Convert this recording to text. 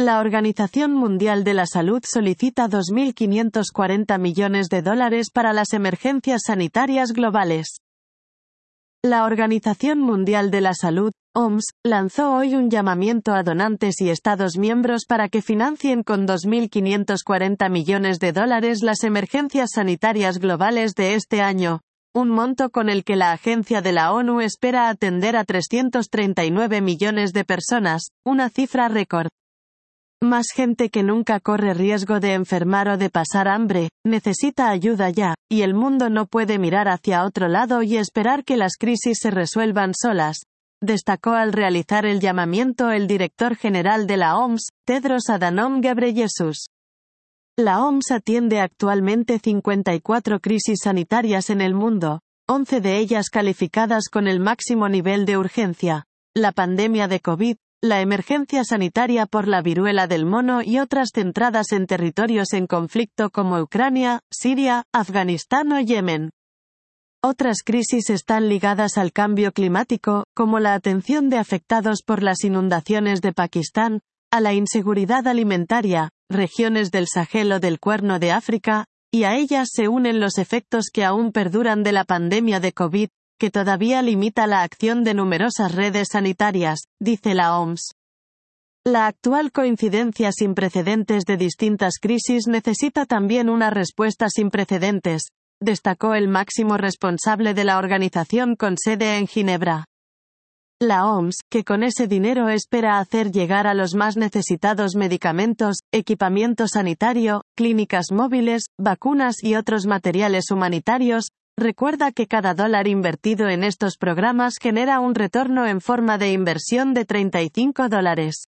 La Organización Mundial de la Salud solicita $2.540 millones para las emergencias sanitarias globales. La Organización Mundial de la Salud, OMS, lanzó hoy un llamamiento a donantes y Estados miembros para que financien con $2.540 millones las emergencias sanitarias globales de este año, un monto con el que la agencia de la ONU espera atender a 339 millones de personas, una cifra récord. Más gente que nunca corre riesgo de enfermar o de pasar hambre, necesita ayuda ya, y el mundo no puede mirar hacia otro lado y esperar que las crisis se resuelvan solas, destacó al realizar el llamamiento el director general de la OMS, Tedros Adhanom Ghebreyesus. La OMS atiende actualmente 54 crisis sanitarias en el mundo, 11 de ellas calificadas con el máximo nivel de urgencia: la pandemia de COVID, la emergencia sanitaria por la viruela del mono y otras centradas en territorios en conflicto como Ucrania, Siria, Afganistán o Yemen. Otras crisis están ligadas al cambio climático, como la atención de afectados por las inundaciones de Pakistán, a la inseguridad alimentaria, regiones del Sahel o del Cuerno de África, y a ellas se unen los efectos que aún perduran de la pandemia de COVID, que todavía limita la acción de numerosas redes sanitarias, dice la OMS. La actual coincidencia sin precedentes de distintas crisis necesita también una respuesta sin precedentes, destacó el máximo responsable de la organización con sede en Ginebra. La OMS, que con ese dinero espera hacer llegar a los más necesitados medicamentos, equipamiento sanitario, clínicas móviles, vacunas y otros materiales humanitarios, recuerda que cada dólar invertido en estos programas genera un retorno en forma de inversión de $35.